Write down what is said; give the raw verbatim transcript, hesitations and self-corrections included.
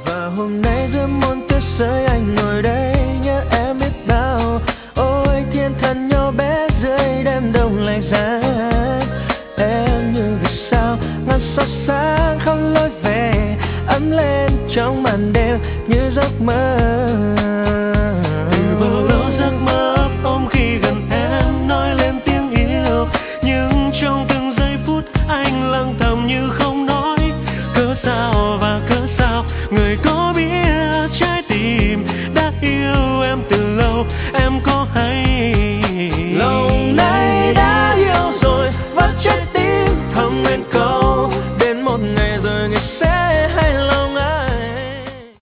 Và hôm nay giữa muôn tuyết rơi anh ngồi đây nhớ em biết bao. Ôi thiên thần nhỏ bé dưới đêm đông lạnh giá, em như vì sao ngàn sao sáng không lối về, ấm lên trong màn đêm như giấc mơ. Từ bao lâu giấc mơ ấp ôm khi gần em nói lên tiếng yêu, nhưng trong từng giây phút anh lặng thầm như không nói. Cớ sao và cớ sao người có biết trái tim đã yêu em từ lâu. Em